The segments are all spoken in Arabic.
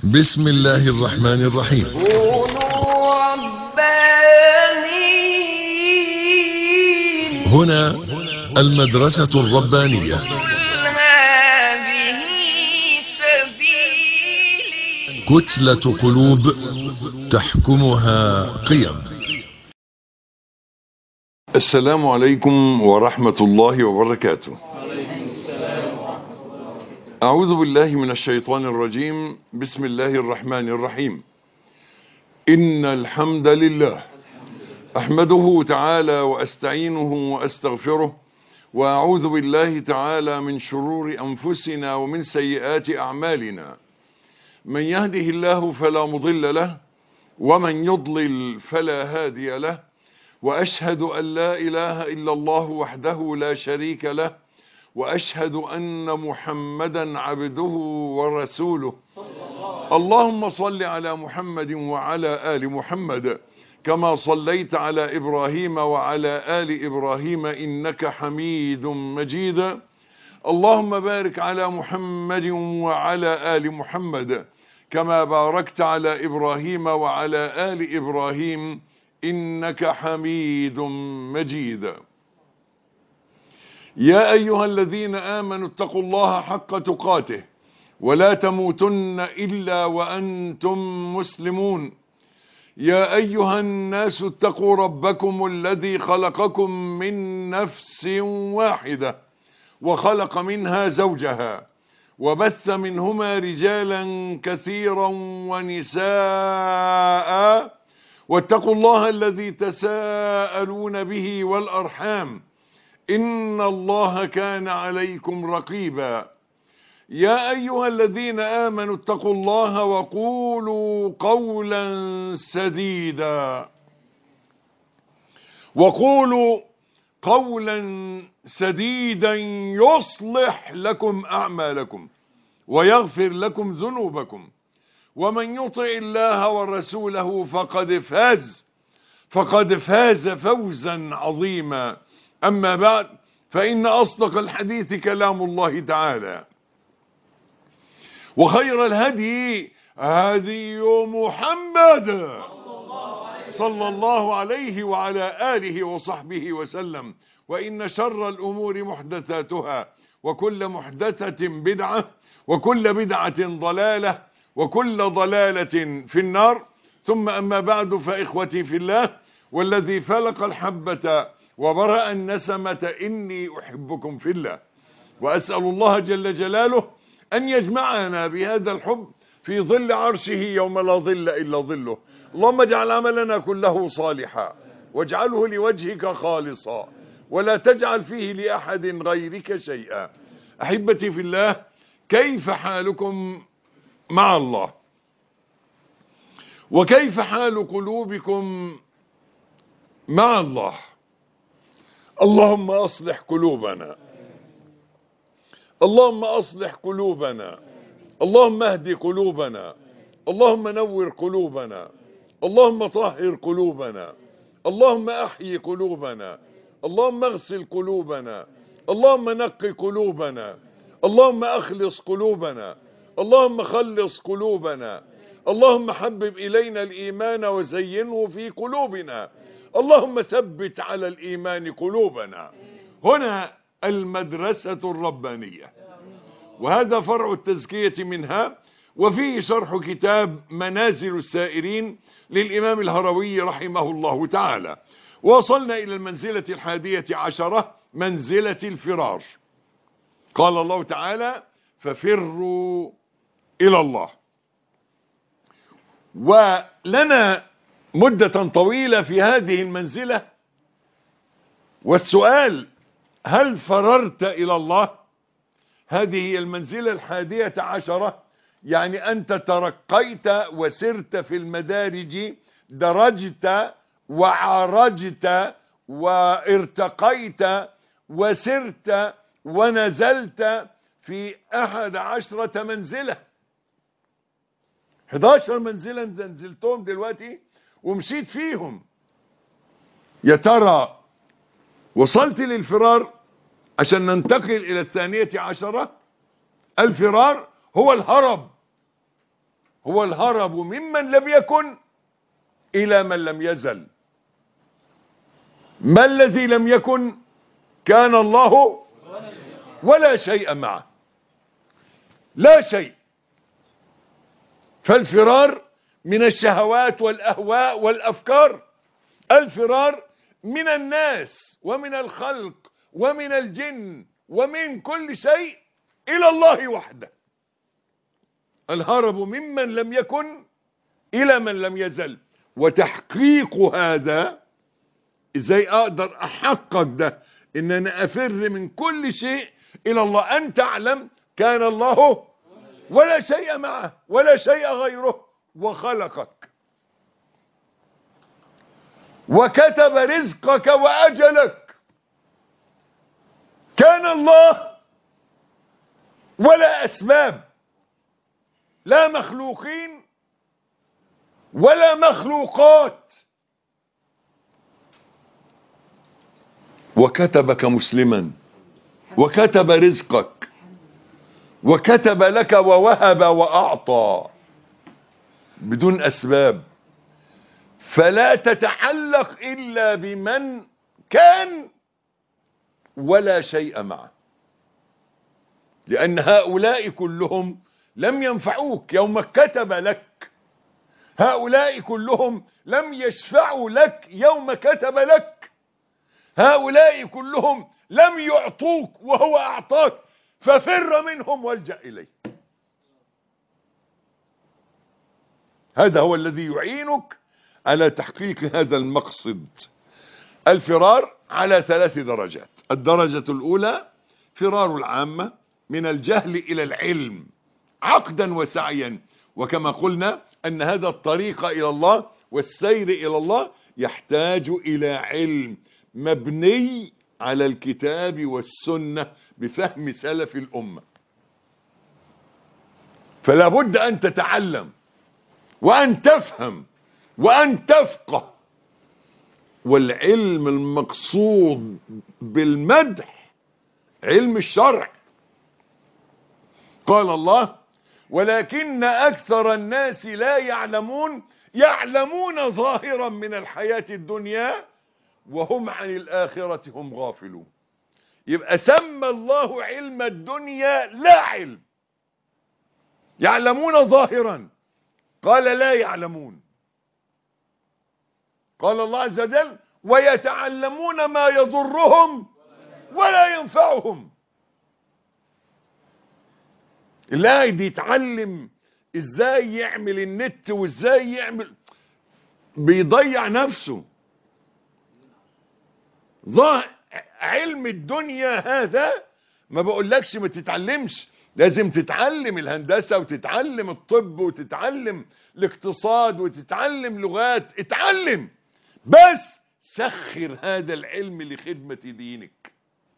بسم الله الرحمن الرحيم. كونوا ربانيين. هنا المدرسة الربانية. قل هذه سبيلي. كتلة قلوب تحكمها قيم. السلام عليكم ورحمة الله وبركاته. أعوذ بالله من الشيطان الرجيم. بسم الله الرحمن الرحيم. إن الحمد لله أحمده تعالى وأستعينه وأستغفره، وأعوذ بالله تعالى من شرور أنفسنا ومن سيئات أعمالنا. من يهده الله فلا مضل له، ومن يضلل فلا هادي له، وأشهد أن لا إله إلا الله وحده لا شريك له، وأشهد أن محمدا عبده ورسوله. اللهم صل على محمد وعلى آل محمد كما صليت على إبراهيم وعلى آل إبراهيم إنك حميد مجيد. اللهم بارك على محمد وعلى آل محمد كما باركت على إبراهيم وعلى آل إبراهيم إنك حميد مجيد. يا أيها الذين آمنوا اتقوا الله حق تقاته ولا تموتن إلا وأنتم مسلمون. يا أيها الناس اتقوا ربكم الذي خلقكم من نفس واحدة وخلق منها زوجها وبث منهما رجالا كثيرا ونساء، واتقوا الله الذي تساءلون به والأرحام إن الله كان عليكم رقيبا. يا أيها الذين آمنوا اتقوا الله وقولوا قولا سديدا. وقولوا قولا سديدا يصلح لكم أعمالكم ويغفر لكم ذنوبكم، ومن يطع الله ورسوله فقد فاز فوزا عظيما. أما بعد، فإن أصدق الحديث كلام الله تعالى، وخير الهدي هدي محمد صلى الله عليه وعلى آله وصحبه وسلم. وإن شر الأمور محدثاتها، وكل محدثة بدعة، وكل بدعة ضلالة، وكل ضلالة في النار. ثم أما بعد، فإخوتي في الله والذي فلق الحبة وبرأ النسمة إني أحبكم في الله، وأسأل الله جل جلاله أن يجمعنا بهذا الحب في ظل عرشه يوم لا ظل إلا ظله. اللهم اجعل عملنا كله صالحا، واجعله لوجهك خالصا، ولا تجعل فيه لأحد غيرك شيئا. أحبتي في الله، كيف حالكم مع الله؟ وكيف حال قلوبكم مع الله؟ اللهم أصلح قلوبنا، اللهم أصلح قلوبنا، اللهم اهدي قلوبنا، اللهم نور قلوبنا، اللهم طهر قلوبنا، اللهم أحيي قلوبنا، اللهم اغسل قلوبنا، اللهم نقي قلوبنا، اللهم أخلص قلوبنا، اللهم خلص قلوبنا، اللهم حبب إلينا الإيمان وزينه في قلوبنا، اللهم ثبت على الإيمان قلوبنا. هنا المدرسة الربانية، وهذا فرع التزكية منها، وفيه شرح كتاب منازل السائرين للإمام الهروي رحمه الله تعالى. وصلنا إلى المنزلة 11، منزلة الفرار. قال الله تعالى: ففروا إلى الله. ولنا مدة طويلة في هذه المنزلة، والسؤال: هل فررت إلى الله؟ هذه هي المنزلة 11، يعني أنت ترقيت وسرت في المدارج، درجت وعرجت وارتقيت وسرت ونزلت في 11 منزلة. 11 منزلة نزلتهم دلوقتي ومشيت فيهم. يا ترى وصلت للفرار؟ عشان ننتقل إلى 12. الفرار هو الهرب، هو الهرب ممن لم يكن إلى من لم يزل. ما الذي لم يكن؟ كان الله ولا شيء معه، لا شيء. فالفرار من الشهوات والأهواء والأفكار، الفرار من الناس ومن الخلق ومن الجن ومن كل شيء إلى الله وحده. الهرب ممن لم يكن إلى من لم يزل. وتحقيق هذا، ازاي اقدر احقق ده؟ ان انا افر من كل شيء الى الله. ان تعلم كان الله ولا شيء معه ولا شيء غيره، وخلقك وكتب رزقك واجلك. كان الله ولا اسباب، لا مخلوقين ولا مخلوقات. وكتبك مسلما، وكتب رزقك، وكتب لك ووهب وأعطى بدون أسباب. فلا تتعلق إلا بمن كان ولا شيء معه، لأن هؤلاء كلهم لم ينفعوك يوم كتب لك. هؤلاء كلهم لم يشفعوا لك يوم كتب لك. هؤلاء كلهم لم يعطوك وهو أعطاك، ففر منهم والجأ إليه. هذا هو الذي يعينك على تحقيق هذا المقصد. الفرار على 3 درجات. الدرجة الأولى فرار العامة من الجهل إلى العلم عقدا وسعيا، وكما قلنا أن هذا الطريق إلى الله والسير إلى الله يحتاج إلى علم مبني على الكتاب والسنة بفهم سلف الأمة. فلا بد أن تتعلم وأن تفهم وأن تفقه. والعلم المقصود بالمدح علم الشرع. قال الله: ولكن أكثر الناس لا يعلمون، يعلمون ظاهرا من الحياة الدنيا وهم عن الآخرة هم غافلون. يبقى سمى الله علم الدنيا لا علم. يعلمون ظاهرا، قال لا يعلمون. قال الله عز وجل: ويتعلمون ما يضرهم ولا ينفعهم. اللاعب يتعلم ازاي يعمل النت وازاي يعمل، بيضيع نفسه. علم الدنيا هذا ما بقولكش ما تتعلمش، لازم تتعلم الهندسة وتتعلم الطب وتتعلم الاقتصاد وتتعلم لغات، اتعلم، بس سخر هذا العلم لخدمة دينك،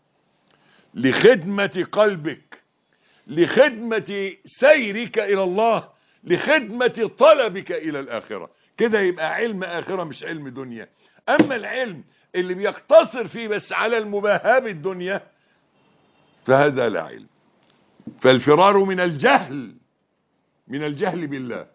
لخدمة قلبك، لخدمة سيرك إلى الله، لخدمة طلبك إلى الآخرة. كده يبقى علم آخرة مش علم دنيا. أما العلم اللي بيقتصر فيه بس على المباهاة بالدنيا فهذا لا علم. فالفرار من الجهل، من الجهل بالله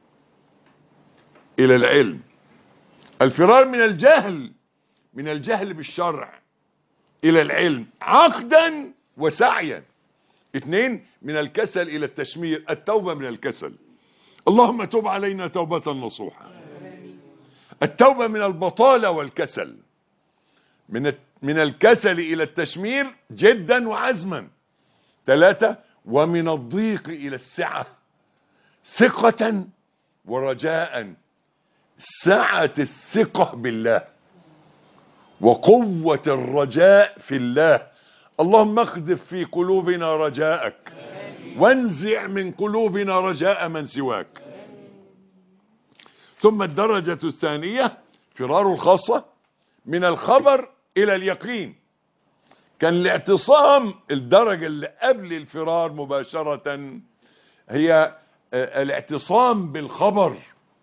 إلى العلم. الفرار من الجهل، من الجهل بالشرع إلى العلم عقدا وسعيا. 2 من الكسل إلى التشمير، التوبة من الكسل. اللهم تب علينا توبة نصوحا. التوبة من البطالة والكسل، من الكسل إلى التشمير جدا وعزما. 3 ومن الضيق إلى السعة، ثقة ورجاء. سعة الثقة بالله وقوة الرجاء في الله. اللهم اخذف في قلوبنا رجاءك وانزع من قلوبنا رجاء من سواك. ثم الدرجة الثانية فرار الخاصة من الخبر إلى اليقين. كان الاعتصام الدرجة اللي قبل الفرار مباشرة هي الاعتصام بالخبر.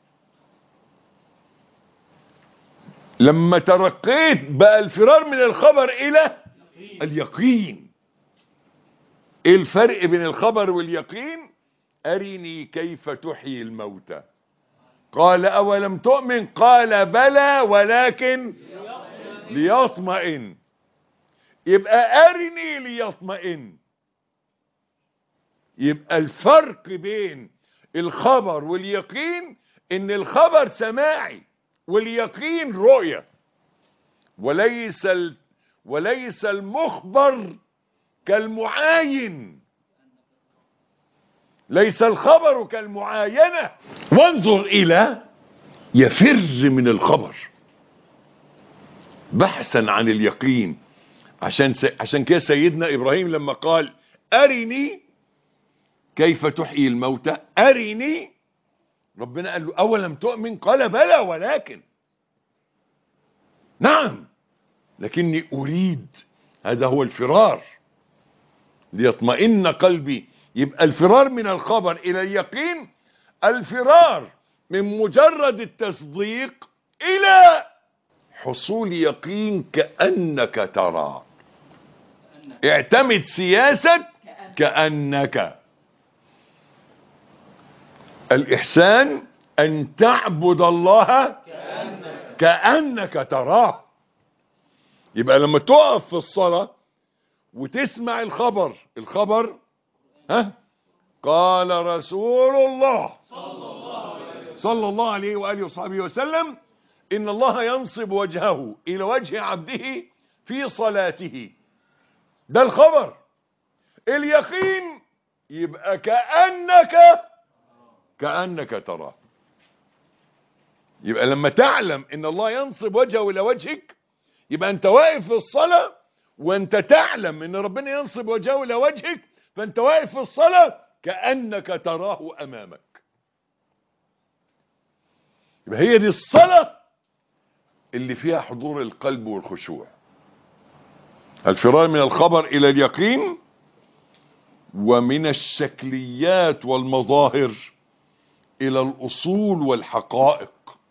لما ترقيت بقى الفرار من الخبر إلى اليقين. ايه الفرق بين الخبر واليقين؟ أرني كيف تحيي الموتى. قال أولم تؤمن؟ قال بلى ولكن ليطمئن. يبقى أرني ليطمئن. يبقى الفرق بين الخبر واليقين ان الخبر سماعي واليقين رؤية، وليس المخبر كالمعاين. ليس الخبر كالمعاينة. وانظر إلى يفر من الخبر بحثا عن اليقين. عشان كده سيدنا إبراهيم لما قال أرني كيف تحيي الموتى، أرني، ربنا قال له أولم تؤمن؟ قال بلى ولكن، نعم لكني أريد. هذا هو الفرار، ليطمئن قلبي. يبقى الفرار من الخبر إلى اليقين، الفرار من مجرد التصديق إلى حصول يقين كأنك ترى. اعتمد سياسة كأنك. الإحسان أن تعبد الله كأنك تراه. يبقى لما تقف في الصلاة وتسمع الخبر قال رسول الله صلى الله عليه وآله وصحبه وسلم إن الله ينصب وجهه إلى وجه عبده في صلاته. ده الخبر. اليقين يبقى كأنك تراه. يبقى لما تعلم ان الله ينصب وجهه الى وجهك، يبقى انت واقف في الصلاة وانت تعلم ان ربنا ينصب وجهه الى وجهك، فانت واقف في الصلاة كأنك تراه امامك. يبقى هي دي الصلاة اللي فيها حضور القلب والخشوع. الفرار من الخبر الى اليقين، ومن الشكليات والمظاهر الى الاصول والحقائق.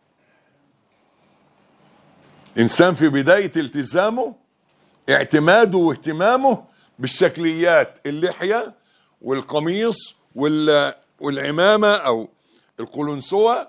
انسان في بداية التزامه اعتماده واهتمامه بالشكليات، اللحية والقميص والعمامة او القلنسوة،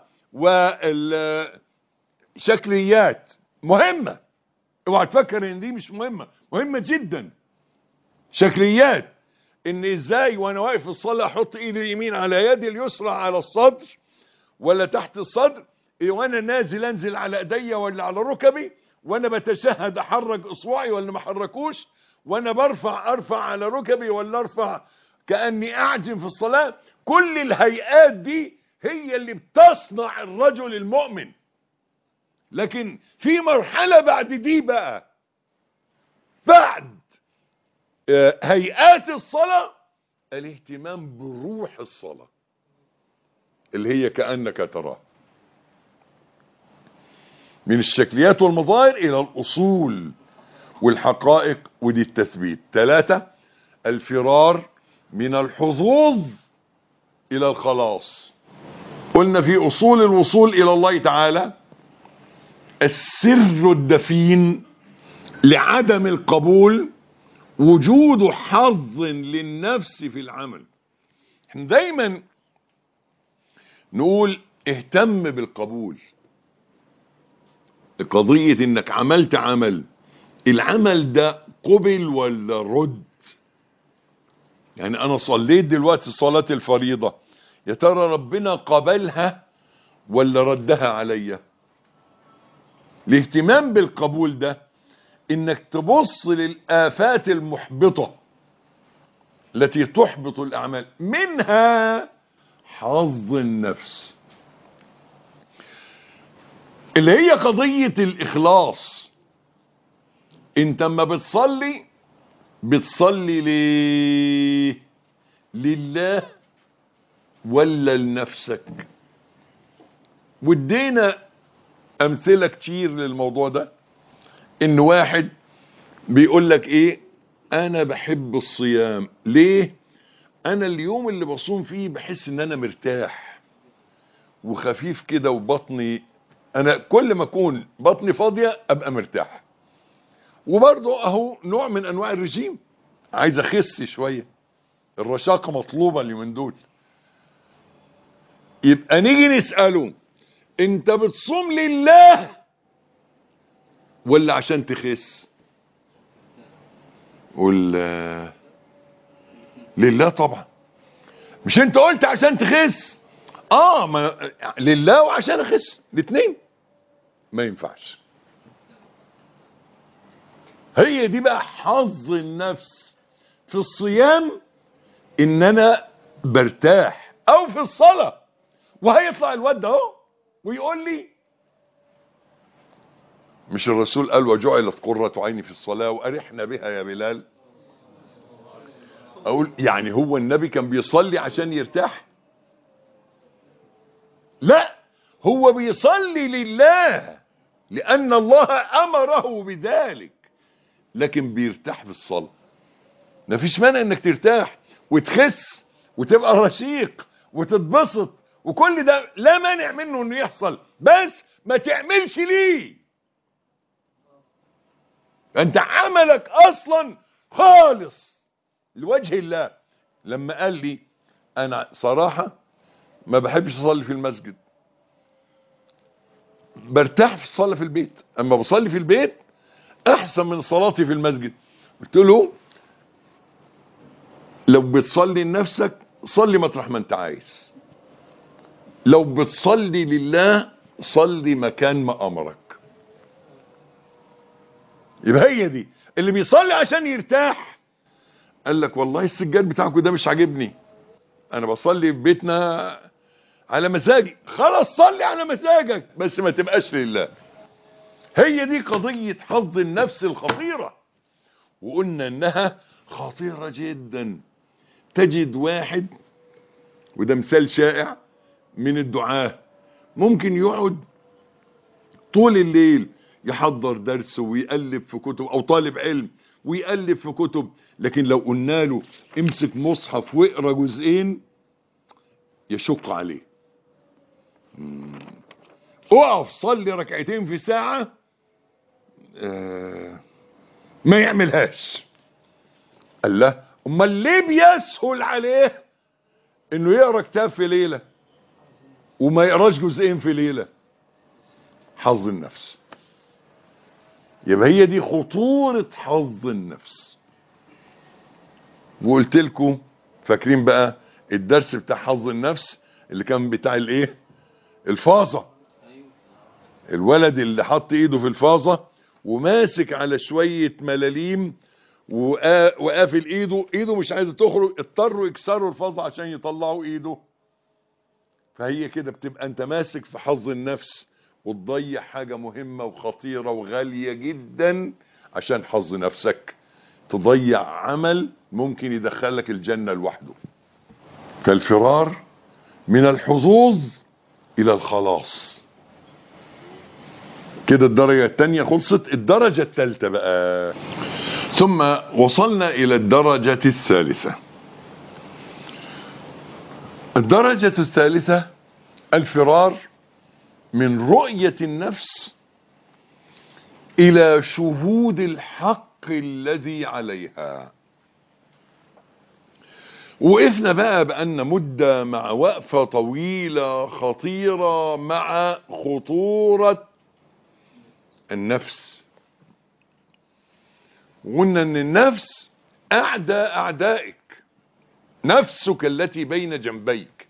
والشكليات مهمة. اوعى تفكر ان دي مش مهمة، مهمة جدا. شكليات ان ازاي وانا واقف في الصلاة احط ايدي اليمين على يدي اليسرى على الصدر ولا تحت الصدر، وانا نازل انزل على ايديا ولا على ركبي، وانا بتشهد احرك اصبعي ولا ما احركوش، وانا ارفع على ركبي ولا ارفع كاني اعجم في الصلاة. كل الهيئات دي هي اللي بتصنع الرجل المؤمن. لكن في مرحلة بعد دي بقى، بعد هيئات الصلاة، الاهتمام بروح الصلاة اللي هي كأنك تراه. من الشكليات والمظاهر إلى الأصول والحقائق، ودي التثبيت. 3 الفرار من الحظوظ إلى الخلاص. قلنا في أصول الوصول إلى الله تعالى السر الدفين لعدم القبول وجود حظ للنفس في العمل. احنا دايما نقول اهتم بالقبول. قضية انك عملت عمل، العمل ده قبل ولا رد؟ يعني انا صليت دلوقتي صلاة الفريضة، يا ترى ربنا قبلها ولا ردها عليا؟ الاهتمام بالقبول ده انك تبص للآفات المحبطة التي تحبط الاعمال، منها حظ النفس اللي هي قضية الاخلاص. انت اما بتصلي ليه؟ لله ولا لنفسك؟ وادينا امثلة كتير للموضوع ده. ان واحد بيقول لك ايه، انا بحب الصيام ليه؟ انا اليوم اللي بصوم فيه بحس ان انا مرتاح وخفيف كده، وبطني انا كل ما اكون بطني فاضية ابقى مرتاح. وبرضه اهو نوع من انواع الرجيم، عايز اخس شوية، الرشاقة مطلوبة اليومين دول. يبقى نيجي نسأله انت بتصوم لله ولا عشان تخس؟ قول لله طبعا. مش انت قلت عشان تخس؟ ما لله وعشان اخس الاثنين ما ينفعش. هي دي بقى حظ النفس في الصيام، ان انا برتاح، او في الصلاة وهيطلع الواد ده اهو ويقول لي مش الرسول قال وجعلت قرة عيني في الصلاة وأرحنا بها يا بلال؟ اقول يعني هو النبي كان بيصلي عشان يرتاح؟ لا، هو بيصلي لله لأن الله أمره بذلك، لكن بيرتاح في الصلاة. مفيش مانع انك ترتاح وتخس وتبقى رشيق وتتبسط، وكل ده لا مانع منه انه يحصل، بس ما تعملش ليه. انت عملك اصلا خالص لوجه الله. لما قال لي انا صراحة ما بحبش اصلي في المسجد، برتاح في الصلاة في البيت، اما بصلي في البيت احسن من صلاتي في المسجد. قلت له لو بتصلي لنفسك صلي مطرح ما انت عايز، لو بتصلي لله صلي مكان ما امرك. يبقى هي دي اللي بيصلي عشان يرتاح. قال لك والله السجاد بتاعكم ده مش عاجبني، انا بصلي في بيتنا على مزاجي. خلاص صلي على مزاجك بس ما تبقاش لله. هي دي قضية حظ النفس الخطيرة، وقلنا انها خطيرة جدا. تجد واحد، وده مثال شائع من الدعاة، ممكن يقعد طول الليل يحضر درس ويقلب في كتب، او طالب علم ويقلب في كتب، لكن لو قلنا له امسك مصحف واقرا جزئين يشق عليه. اقف صلي ركعتين في ساعة ما يعملهاش. قال له امال ليه بيسهل عليه انه يقرا كتاب في ليلة وما يقراش جزئين في ليلة؟ حظ النفس. يبقى هي دي خطورة حظ النفس. وقلت لكم فاكرين بقى الدرس بتاع حظ النفس اللي كان بتاع الايه؟ الفاظة. الولد اللي حط ايده في الفاظة وماسك على شوية ملاليم وقافل ايده مش عايزة تخرج، اضطروا يكسروا الفاظة عشان يطلعوا ايده. فهي كده بتبقى انت ماسك في حظ النفس وتضيع حاجة مهمة وخطيرة وغالية جدا عشان حظ نفسك، تضيع عمل ممكن يدخلك الجنة لوحده. كالفرار من الحظوظ الى الخلاص. كده الدرجة الثانية خلصت. الدرجة الثالثة بقى، ثم وصلنا الى الدرجة الثالثة. الدرجة الثالثة الفرار من رؤية النفس الى شهود الحق الذي عليها. وقفنا بقالنا مدة مع وقفة طويلة خطيرة مع خطورة النفس. وقلنا ان النفس اعدائك، نفسك التي بين جنبيك.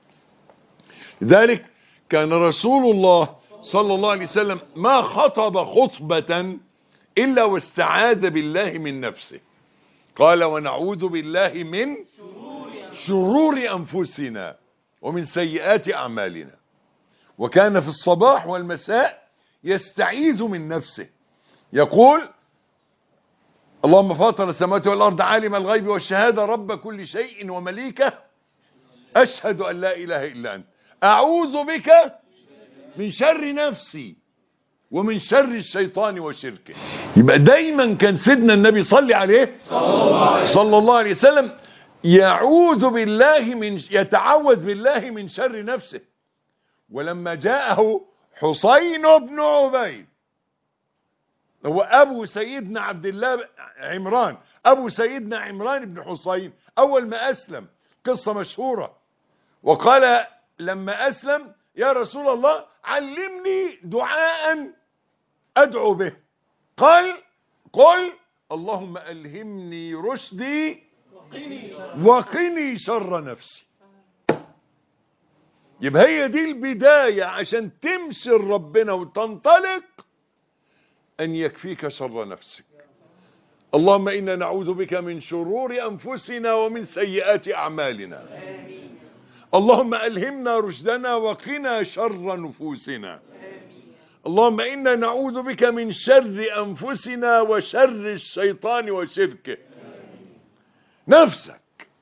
لذلك كان رسول الله صلى الله عليه وسلم ما خطب خطبة الا واستعاذ بالله من نفسه. قال ونعوذ بالله من شرور انفسنا ومن سيئات اعمالنا. وكان في الصباح والمساء يستعيذ من نفسه، يقول اللهم فاطر السماوات والارض عالم الغيب والشهاده رب كل شيء ومليكه اشهد ان لا اله الا انت اعوذ بك من شر نفسي ومن شر الشيطان وشركه. يبقى دايما كان سيدنا النبي صلي عليه صلى الله عليه وسلم يتعوذ بالله من شر نفسه. ولما جاءه حسين بن عبيد، هو ابو سيدنا عبد الله عمران، ابو سيدنا عمران بن حسين، اول ما اسلم، قصة مشهورة، وقال لما أسلم: يا رسول الله علمني دعاء أدعو به. قال: قل اللهم ألهمني رشدي وقني شر نفسي. يبقى هي دي البداية عشان تمشي ربنا وتنطلق، أن يكفيك شر نفسك. اللهم إنا نعوذ بك من شرور أنفسنا ومن سيئات أعمالنا. اللهم ألهمنا رشدنا وقنا شر نفوسنا. اللهم إنا نعوذ بك من شر أنفسنا وشر الشيطان وشركه. نفسك.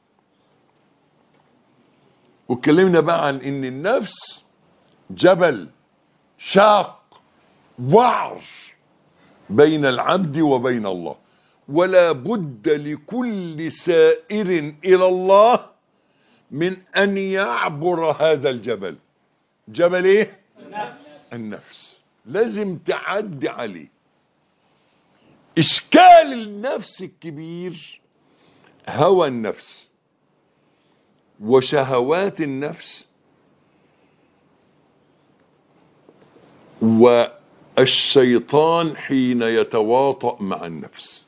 واتكلمنا بقى عن إن النفس جبل شاق وعر بين العبد وبين الله، ولا بد لكل سائر إلى الله من أن يعبر هذا الجبل. جبل إيه؟ النفس. لازم تعدي عليه. إشكال النفس الكبير هوى النفس وشهوات النفس والشيطان حين يتواطأ مع النفس.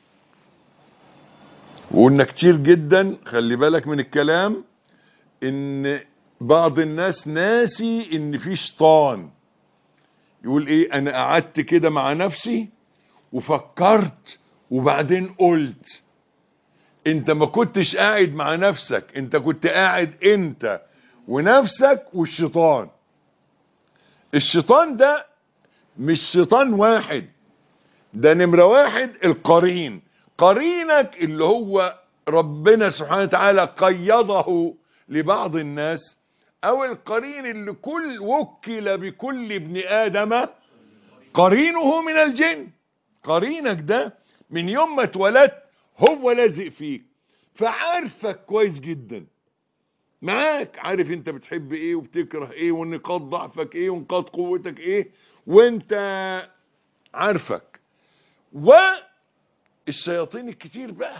وقلنا كتير جدا، خلي بالك من الكلام، ان بعض الناس ناسي ان في شيطان. يقول ايه؟ انا قعدت كده مع نفسي وفكرت وبعدين قلت. انت ما كنتش قاعد مع نفسك، انت كنت قاعد انت ونفسك والشيطان. الشيطان ده مش شيطان واحد، ده نمرة واحد القرين. قرينك اللي هو ربنا سبحانه وتعالى قيضه لبعض الناس، او القرين اللي كل وكل بكل ابن آدم قرينه من الجن. قرينك ده من يوم ما اتولدت هو لازق فيك، فعارفك كويس جدا، معاك، عارف انت بتحب ايه وبتكره ايه ونقاط ضعفك ايه ونقاط قوتك ايه، وانت عارفك. والشياطين الكتير بقى،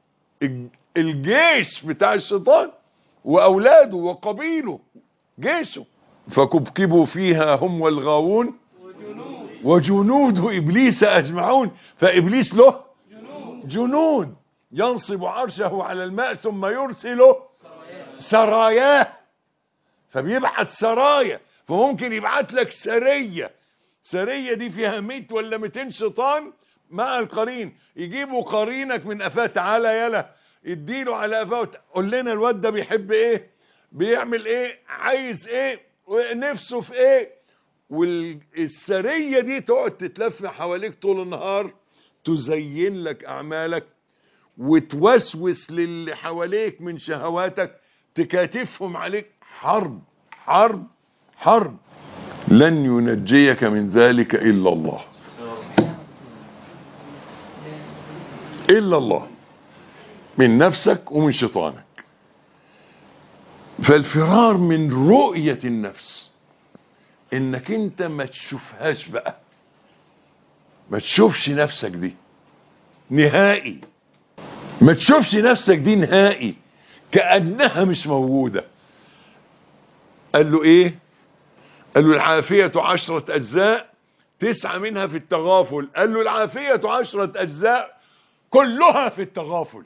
الجيش بتاع الشيطان واولاده وقبيله، جيشه. فكبكبوا فيها هم والغاوون وجنود ابليس اجمعون. فابليس له جنود ينصب عرشه على الماء ثم يرسل سراياه. فبيبعت سرايا، فممكن يبعت لك سرية دي فيها 100 ولا 200 شيطان مع القرين. يجيبوا قرينك من قفاه: تعالى يلا، يديله على قفاه، قول لنا الواد ده بيحب ايه، بيعمل ايه، عايز ايه، ونفسه في ايه. والسرية دي تقعد تتلف حواليك طول النهار، تزين لك اعمالك وتوسوس للي حواليك من شهواتك، تكاتفهم عليك. حرب حرب حرب. لن ينجيك من ذلك إلا الله، إلا الله، من نفسك ومن شيطانك. فالفرار من رؤية النفس انك انت ما تشوفهاش بقى، ما تشوفش نفسك دي نهائي، ما تشوفش نفسك دي نهائي، كأنها مش موجودة. قال له ايه؟ قال له العافية 10 أجزاء، 9 منها في التغافل. قال له العافية 10 أجزاء كلها في التغافل.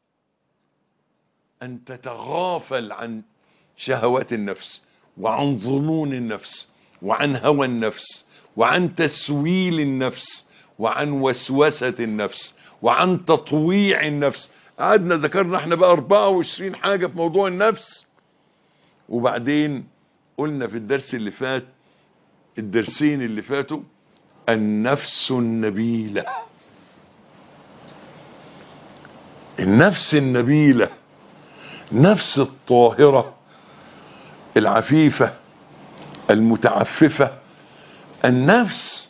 أن تتغافل عن شهوات النفس وعن ظنون النفس وعن هوى النفس وعن تسويل النفس وعن وسوسة النفس وعن تطويع النفس. قعدنا ذكرنا احنا بقى 24 حاجة في موضوع النفس. وبعدين قلنا في الدرس اللي فات، الدرسين اللي فاتوا، النفس النبيلة. النفس النبيلة، نفس الطاهرة العفيفة المتعففة، النفس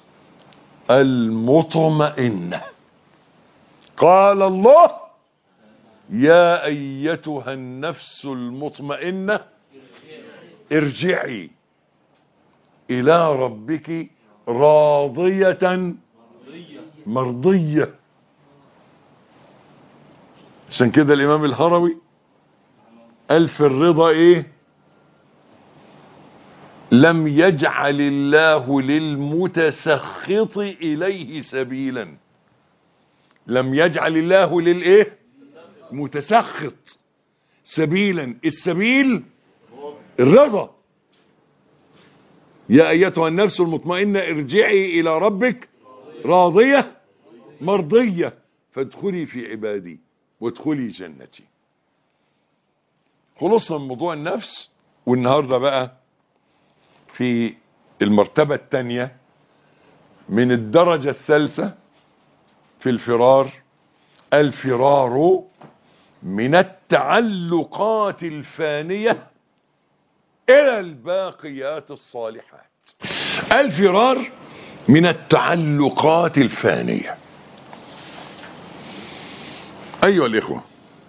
المطمئنة. قال الله: يا أيتها النفس المطمئنة ارجعي إلى ربك راضية مرضية. عشان كده الإمام الهروي قال في الرضا إيه؟ لم يجعل الله للمتسخط إليه سبيلا. لم يجعل الله للإيه؟ متسخط سبيلا. السبيل الرضا. يا أيتها النفس المطمئنة ارجعي إلى ربك راضية مرضية فادخلي في عبادي وادخلي جنتي. خلصنا من موضوع النفس. والنهاردة بقى في المرتبة الثانية من الدرجة الثالثة في الفرار. الفرار من التعلقات الفانية إلى الباقيات الصالحات. الفرار من التعلقات الفانية. أيها الإخوة،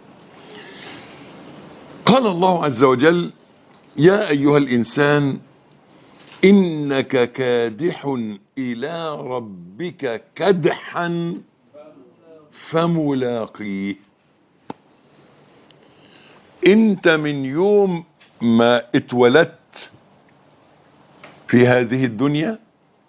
قال الله عز وجل: يا أيها الإنسان إنك كادح إلى ربك كدحا فملاقيه. انت من يوم ما اتولدت في هذه الدنيا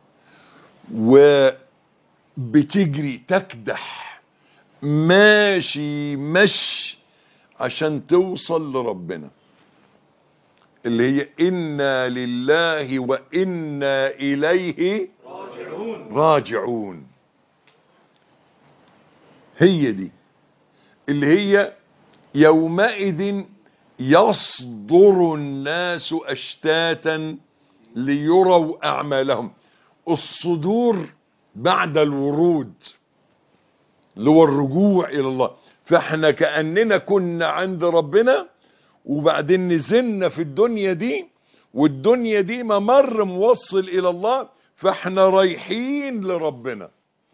وبتجري تكدح ماشي عشان توصل لربنا، اللي هي إنا لله وإنا إليه راجعون. هي دي اللي هي يومئذ يصدر الناس أشتاتا ليروا أعمالهم. الصدور بعد الورود اللي هو الرجوع إلى الله. فاحنا كأننا كنا عند ربنا وبعدين نزلنا في الدنيا دي، والدنيا دي ممر موصل إلى الله، فاحنا رايحين لربنا.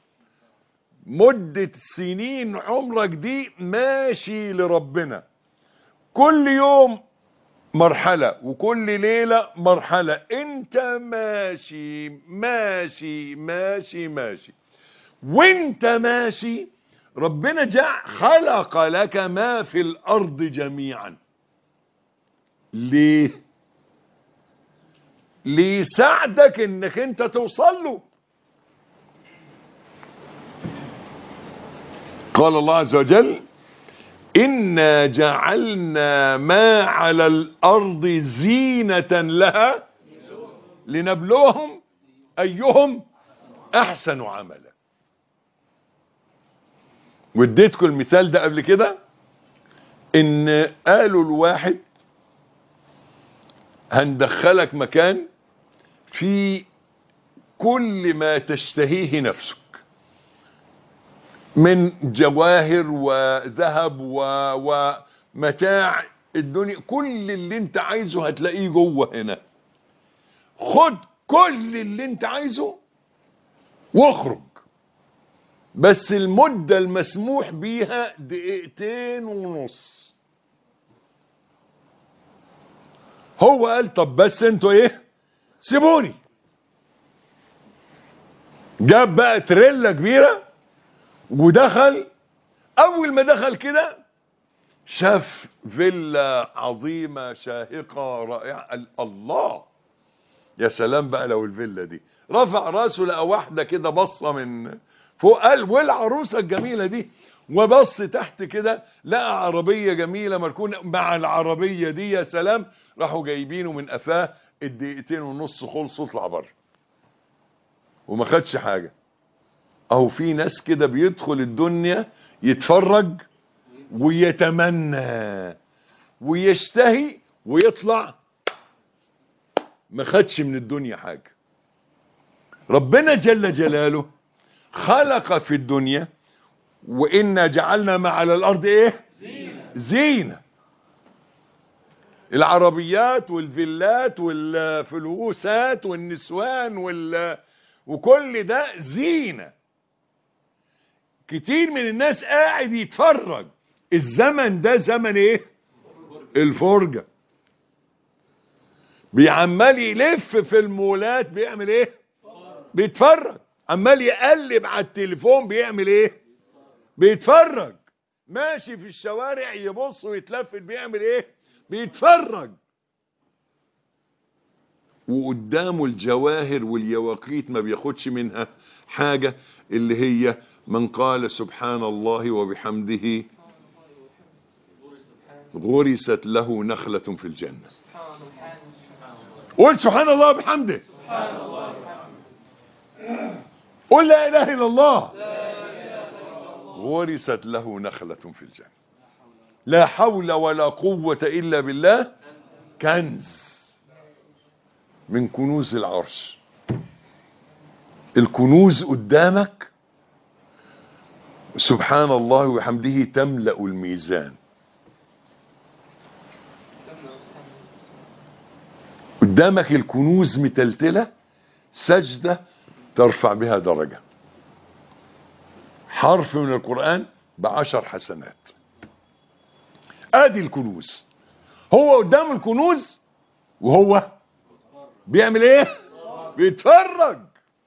مدة سنين عمرك دي ماشي لربنا، كل يوم مرحلة وكل ليلة مرحلة. انت ماشي ماشي ماشي ماشي. وانت ماشي ربنا خلق لك ما في الارض جميعا. ليه؟ ليساعدك انك انت توصل له. قال الله عز وجل: إنا جعلنا ما على الأرض زينة لها لنبلوهم أيهم أحسن عملا. واديتكم المثال ده قبل كده، إن قالوا الواحد هندخلك مكان في كل ما تشتهيه نفسك من جواهر وذهب ومتاع الدنيا، كل اللي انت عايزه هتلاقيه جوه هنا. خد كل اللي انت عايزه واخرج، بس المدة المسموح بيها 2.5 دقيقة. هو قال طب بس انتوا ايه، سيبوني. جاب بقى تريلا كبيرة ودخل. اول ما دخل كده شاف فيلا عظيمة شاهقة رائعة. الله، يا سلام بقى لو الفيلا دي. رفع راسه لقى واحدة كده بصة من فوق، قال والعروسة الجميلة دي. وبص تحت كده لقى عربية جميلة مركونة مع العربية دي. يا سلام. راحوا جايبينه من قفاه. 2.5 دقيقة خلصوا، اطلع بره وما خدش حاجة. اهو في ناس كده بيدخل الدنيا يتفرج ويتمنى ويشتهي ويطلع ما خدش من الدنيا حاجة. ربنا جل جلاله خلق في الدنيا وإنا جعلنا ما على الأرض إيه؟ زينة. العربيات والفيلات والفلوسات والنسوان وكل ده زينة. كتير من الناس قاعد يتفرج. الزمن ده زمن ايه؟ الفرجة. بيعمل يلف في المولات بيعمل ايه؟ بيتفرج. عمال يقلب على التليفون بيعمل ايه؟ بيتفرج. ماشي في الشوارع يبص ويتلفت بيعمل ايه؟ بيتفرج. وقدامه الجواهر واليواقيت ما بياخدش منها حاجة، اللي هي من قال سبحان الله وبحمده غرست له نخلة في الجنة. قول سبحان الله وبحمده، قل لا اله الا الله، غرست له نخلة في الجنة. لا حول ولا قوة الا بالله، كنز من كنوز العرش. الكنوز قدامك، سبحان الله وبحمده تملأ الميزان. قدامك الكنوز متلتلة، سجدة ترفع بها درجة، حرف من القرآن ب10 حسنات. ادي الكنوز. هو قدام الكنوز وهو بيعمل ايه؟ بيتفرج.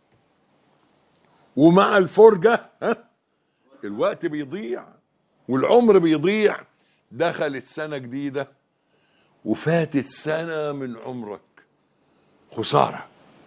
ومع الفرجة الوقت بيضيع والعمر بيضيع. دخلت سنة جديدة وفاتت سنة من عمرك، خسارة.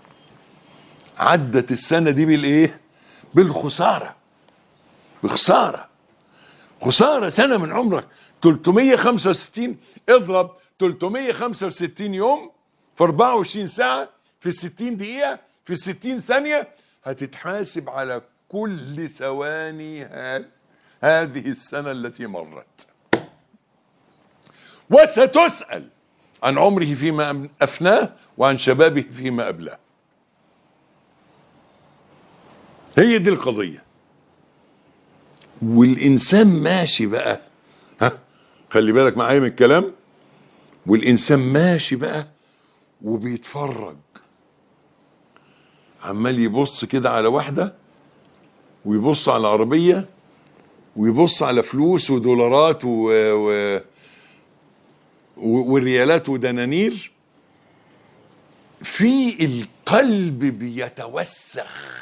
عدت السنة دي بالايه؟ بالخسارة. بخسارة، خسارة سنة من عمرك. 365 اضرب 365 يوم في 24 ساعة في 60 دقيقة في 60 ثانية، هتتحاسب على كل ثواني هذه السنة التي مرت، وستسأل عن عمره فيما أفناه وعن شبابه فيما أبلاه. هي دي القضية. والإنسان ماشي بقى، خلي بالك معايا من الكلام، والإنسان ماشي بقى وبيتفرج، عمال يبص كده على واحدة، ويبص على عربية، ويبص على فلوس ودولارات وريالات ودنانير، في القلب بيتوسخ،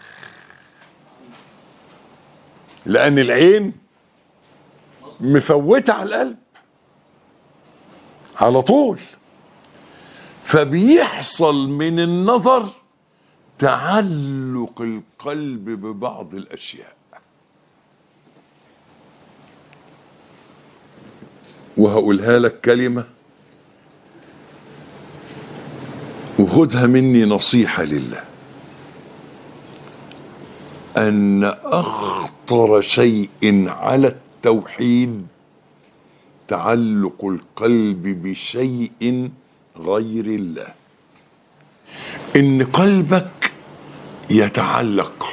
لأن العين مفوتة على القلب على طول، فبيحصل من النظر تعلق القلب ببعض الأشياء. وهقولها لك كلمة وخدها مني نصيحة لله، أن أخطر شيء على التوحيد تعلق القلب بشيء غير الله. إن قلبك يتعلق،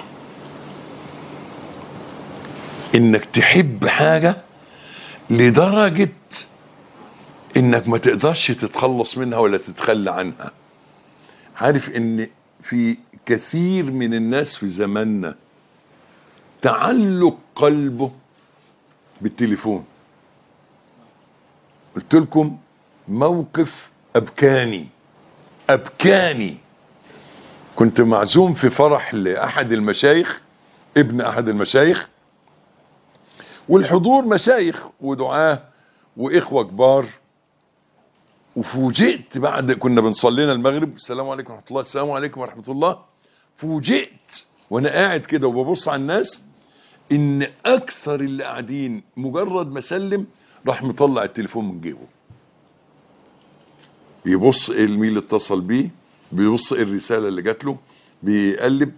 إنك تحب حاجة لدرجة إنك ما تقدرش تتخلص منها ولا تتخلى عنها. عارف إن في كثير من الناس في زماننا تعلق قلبه بالتليفون. قلت لكم موقف أبكاني. كنت معزوم في فرح لأحد المشايخ، ابن أحد المشايخ، والحضور مشايخ ودعاة وإخوة كبار. وفوجئت بعد كنا بنصلينا المغرب، السلام عليكم ورحمة الله، السلام عليكم ورحمة الله، فوجئت وانا قاعد كده وببص على الناس ان اكثر اللي قاعدين مجرد ما سلم راح مطلع التليفون من جيبه، بيبص ايه مين اللي اتصل بيه، بيبص ايه الرسالة اللي جات له، بيقلب.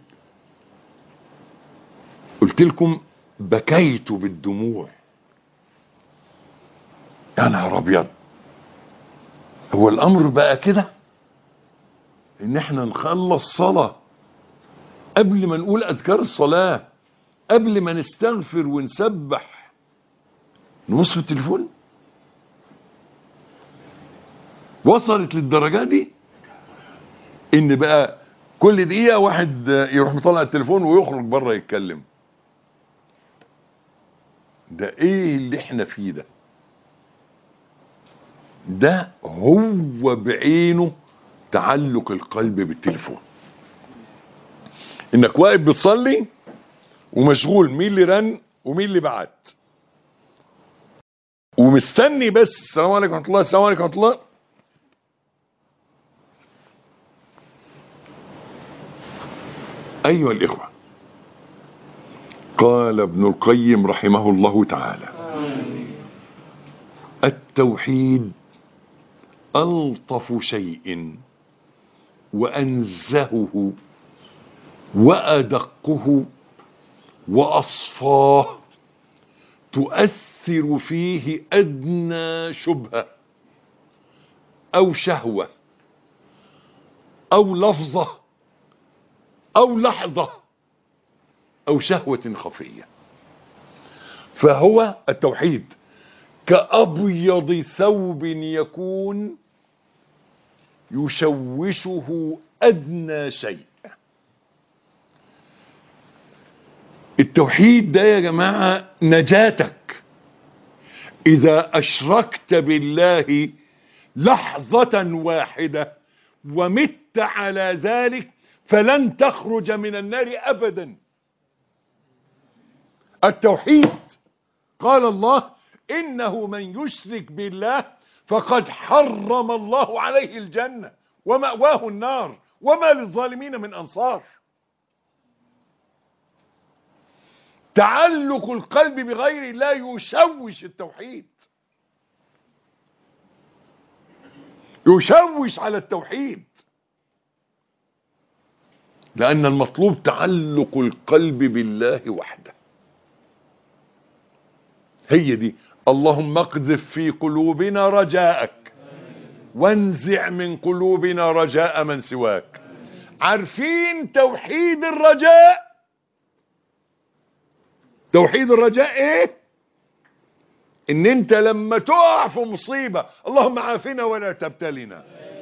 قلت لكم بكيت بالدموع. يا نهار ابيض، هو الامر بقى كده ان احنا نخلص صلاة قبل ما نقول اذكار الصلاة، قبل ما نستغفر ونسبح نبص في التليفون؟ وصلت للدرجة دي ان بقى كل دقيقة واحد يروح مطلع التليفون ويخرج بره يتكلم. ده ايه اللي احنا فيه ده؟ ده هو بعينه تعلق القلب بالتليفون. انك واقف بتصلي ومشغول مين اللي رن ومين اللي بعت، ومستني بس السلام عليكم ورحمة الله، السلام عليكم ورحمة الله، أيها الإخوة، قال ابن القيم رحمه الله تعالى: التوحيد ألطف شيء وأنزهه وأدقه وأصفاه تؤثر فيه أدنى شبهة أو شهوة أو لفظة أو لحظة أو شهوة خفية. فهو التوحيد كأبيض ثوب يكون يشوشه أدنى شيء. التوحيد ده يا جماعة نجاتك. إذا أشركت بالله لحظة واحدة ومت على ذلك فلن تخرج من النار أبدا. التوحيد قال الله: إنه من يشرك بالله فقد حرم الله عليه الجنة ومأواه النار وما للظالمين من أنصار. تعلق القلب بغير الله يشوش التوحيد، يشوش على التوحيد، لأن المطلوب تعلق القلب بالله وحده. هي دي: اللهم اقذف في قلوبنا رجاءك وانزع من قلوبنا رجاء من سواك. عارفين توحيد الرجاء؟ توحيد الرجاء ايه؟ ان انت لما تقع في مصيبة اللهم عافنا ولا تبتلنا،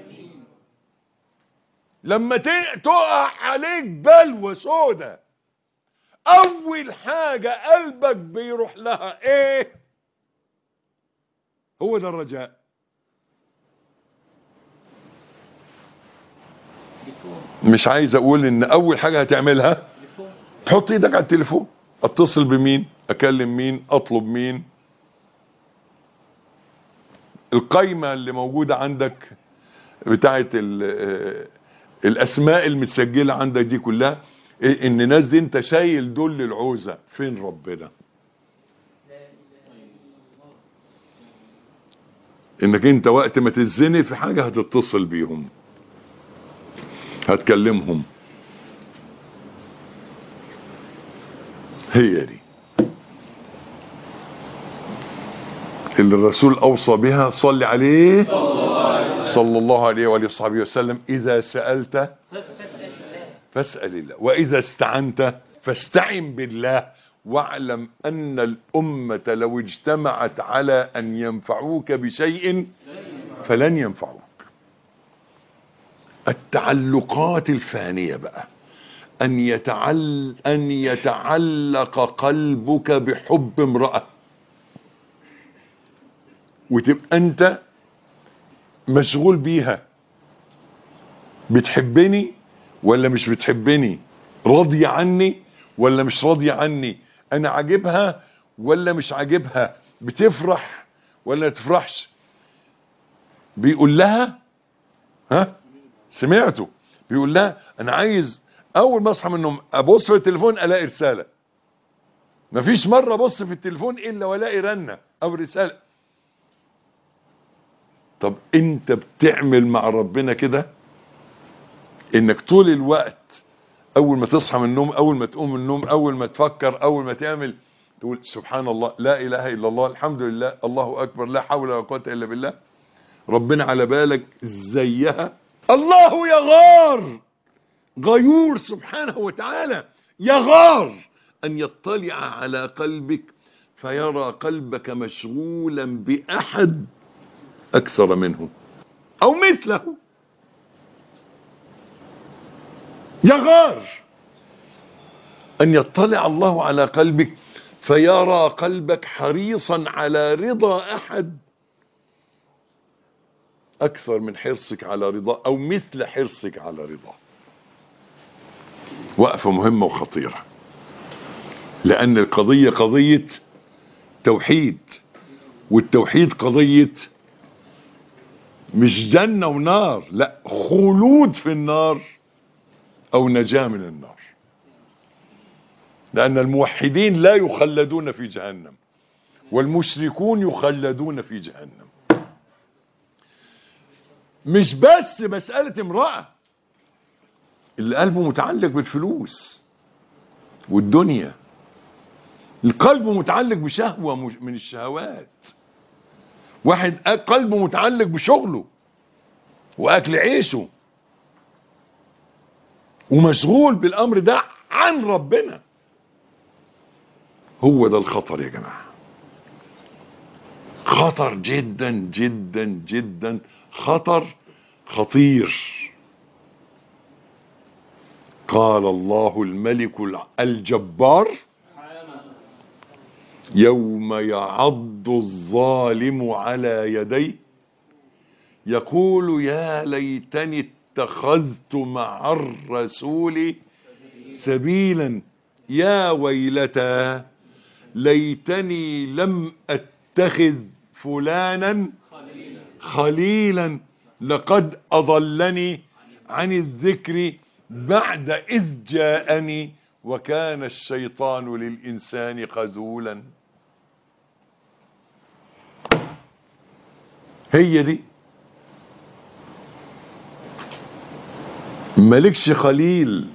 لما تقع عليك بلوى سودة اول حاجة قلبك بيروح لها ايه؟ هو ده الرجاء. مش عايز اقول ان اول حاجة هتعملها تحط ايدك على التليفون، اتصل بمين، اكلم مين، اطلب مين. القايمة اللي موجودة عندك بتاعت الاسماء المتسجلة عندك دي كلها، ان الناس دي انت شايل دول للعوزة. فين ربنا؟ انك انت وقت ما تزني في حاجة هتتصل بيهم، هتكلمهم. هي دي اللي الرسول اوصى بها. صل عليه صلى الله عليه وآله وصحبه وسلم: اذا سألت فاسأل الله واذا استعنت فاستعن بالله واعلم ان الامة لو اجتمعت على ان ينفعوك بشيء فلن ينفعوك. التعلقات الفانية بقى أن يتعلق قلبك بحب امرأة، وتبقى أنت مشغول بيها. بتحبني ولا مش بتحبني؟ راضية عني ولا مش راضية عني؟ أنا عاجبها ولا مش عاجبها؟ بتفرح ولا تفرحش؟ بيقول لها، ها سمعته، بيقول لها أنا عايز اول ما اصحى من النوم ابص في التليفون الاقي رساله. مفيش مره ابص في التليفون الا والاقي رنه او رساله. طب انت بتعمل مع ربنا كده؟ انك طول الوقت اول ما تصحى من النوم، اول ما تقوم من النوم، اول ما تفكر، اول ما تعمل، تقول سبحان الله، لا اله الا الله، الحمد لله، الله اكبر، لا حول ولا قوه الا بالله. ربنا على بالك زيها؟ الله يغار، غيور سبحانه وتعالى، يغار أن يطلع على قلبك فيرى قلبك مشغولا بأحد أكثر منه أو مثله. يغار أن يطلع الله على قلبك فيرى قلبك حريصا على رضا أحد أكثر من حرصك على رضاه أو مثل حرصك على رضاه. وقفة مهمة وخطيرة، لأن القضية قضية توحيد، والتوحيد قضية مش جنة ونار، لا، خلود في النار أو نجاة من النار. لأن الموحدين لا يخلدون في جهنم، والمشركون يخلدون في جهنم. مش بس مسألة امرأة، اللي قلبه متعلق بالفلوس والدنيا، القلب متعلق بشهوة من الشهوات، واحد قلبه متعلق بشغله وأكل عيشه ومشغول بالأمر ده عن ربنا. هو ده الخطر يا جماعة، خطر جدا جدا جدا، خطر خطير. قال الله الملك الجبار: يوم يعض الظالم على يديه يقول يا ليتني اتخذت مع الرسول سبيلا يا ويلتى ليتني لم اتخذ فلانا خليلا لقد اضلني عن الذكر بعد اذ جاءني وكان الشيطان للانسان خذولا. هي دي، مالكش خليل،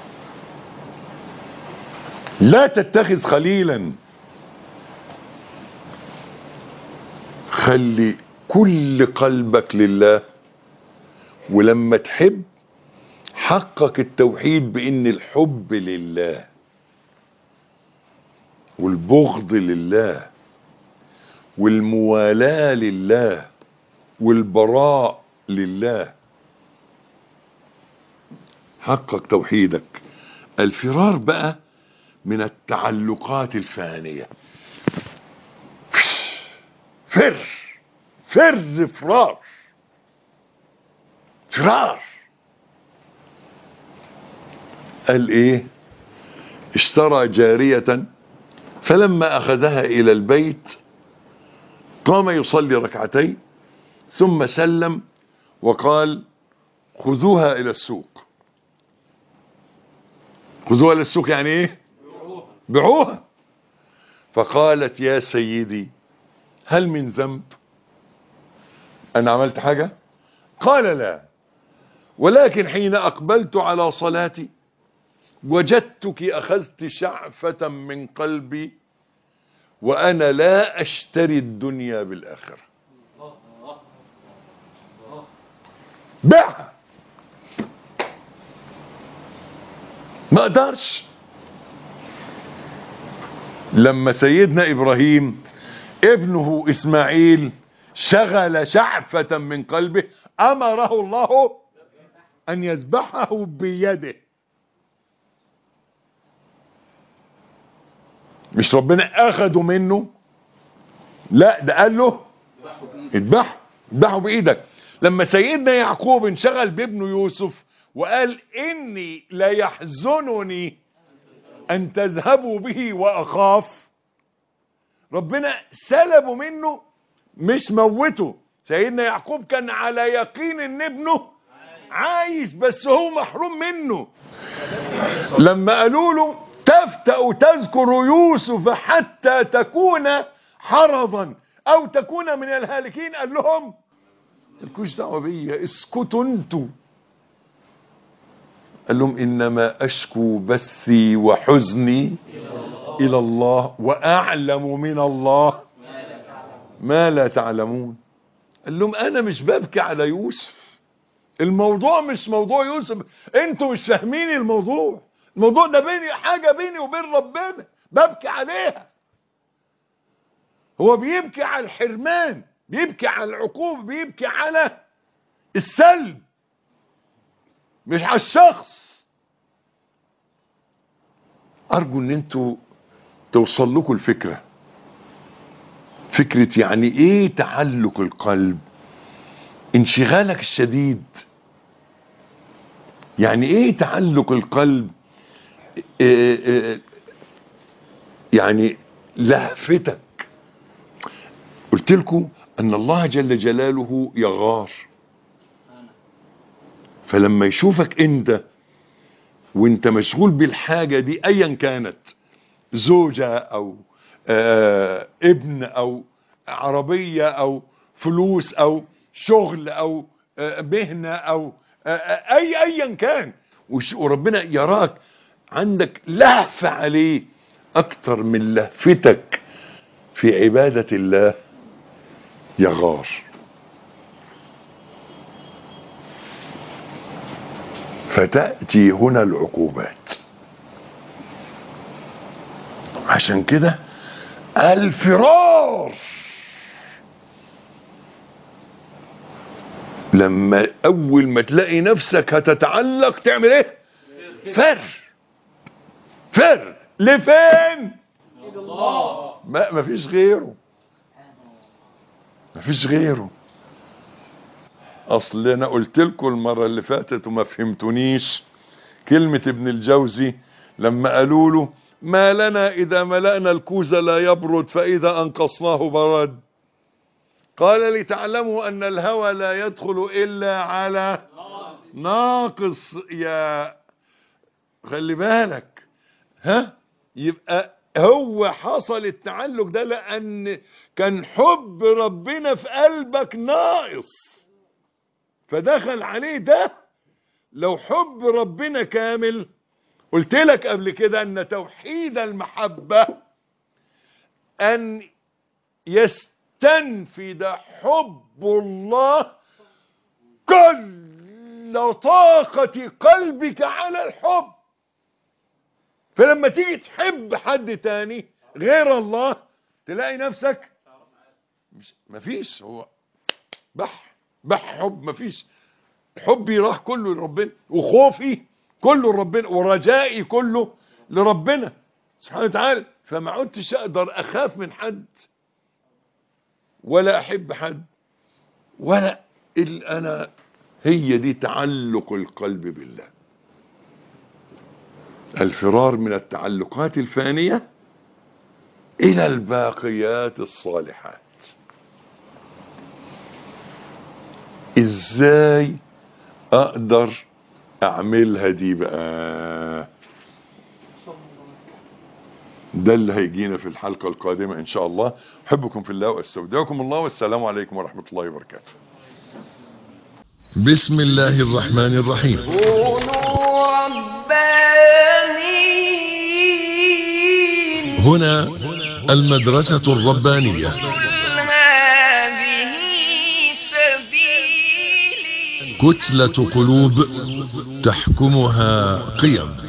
لا تتخذ خليلا. خلي كل قلبك لله، ولما تحب حقق التوحيد بان الحب لله والبغض لله والموالاة لله والبراء لله. حقق توحيدك. الفرار بقى من التعلقات الفانية. فر فرار قال ايه؟ اشترى جارية فلما اخذها الى البيت قام يصلي ركعتين ثم سلم وقال خذوها الى السوق. خذوها الى السوق يعني ايه؟ بيعوها. فقالت يا سيدي هل من ذنب؟ انا عملت حاجة؟ قال لا، ولكن حين اقبلت على صلاتي وجدتك اخذت شعفة من قلبي وانا لا اشتري الدنيا بالاخرة. بيعها، ما اقدرش. لما سيدنا ابراهيم ابنه اسماعيل شغل شعفة من قلبه امره الله ان يذبحه بيده. مش ربنا اخده منه، لا ده قال له اذبحه بايدك. لما سيدنا يعقوب انشغل بابنه يوسف وقال اني لا يحزنني ان تذهبوا به واخاف، ربنا سلبه منه مش موته. سيدنا يعقوب كان على يقين ان ابنه عايش بس هو محروم منه. لما قالوا له تفتأ تذكر يوسف حتى تكون حرضا او تكون من الهالكين، قال لهم مالكوش دعوه بيا، اسكتوا انتوا. قال لهم انما اشكو بثي وحزني الى الله واعلم من الله ما لا تعلمون. قال لهم انا مش ببكي على يوسف، الموضوع مش موضوع يوسف، انتوا مش فاهمين الموضوع. الموضوع ده حاجة بيني وبين ربنا ببكي عليها. هو بيبكي على الحرمان، بيبكي على العقوبة، بيبكي على السلب مش على الشخص. ارجو ان انتوا توصل لكم الفكرة، فكرة يعني ايه تعلق القلب، انشغالك الشديد. يعني ايه تعلق القلب؟ يعني لهفتك. قلت لكم ان الله جل جلاله يغار، فلما يشوفك انت وانت مشغول بالحاجة دي ايا كانت، زوجة او ابن او عربية او فلوس او شغل او مهنة او ايا كان، وربنا يراك عندك لهفة عليه اكتر من لهفتك في عبادة الله، يغار. فتأتي هنا العقوبات. عشان كده الفرار، لما اول ما تلاقي نفسك هتتعلق تعمل ايه؟ فر لفين؟ ما فيش غيره، ما فيش غيره. اصل انا قلت لكم المرة اللي فاتت وما فهمتونيش كلمة ابن الجوزي لما قالوا له ما لنا اذا ملأنا الكوز لا يبرد فاذا انقصناه برد. قال لتعلموا ان الهوى لا يدخل الا على ناقص. يا خلي بالك، يبقى هو حصل التعلق ده لان كان حب ربنا في قلبك ناقص فدخل عليه ده. لو حب ربنا كامل، قلت لك قبل كده ان توحيد المحبة ان يستنفد حب الله كل طاقة قلبك على الحب. فلما تيجي تحب حد تاني غير الله تلاقي نفسك مفيش، هو بح حب، مفيش. حبي راح كله لربنا، وخوفي كله لربنا، ورجائي كله لربنا سبحانه وتعالى. فما عدتش اقدر اخاف من حد ولا احب حد ولا انا. هي دي تعلق القلب بالله، الفرار من التعلقات الفانية الى الباقيات الصالحات. ازاي اقدر اعملها دي بقى؟ ده اللي هيجينا في الحلقة القادمة ان شاء الله. احبكم في الله واستودعكم الله، والسلام عليكم ورحمة الله وبركاته. بسم الله الرحمن الرحيم. كونوا ربانيين. هنا المدرسة الربانية. قل هذه سبيلي. كتلة قلوب تحكمها قيم.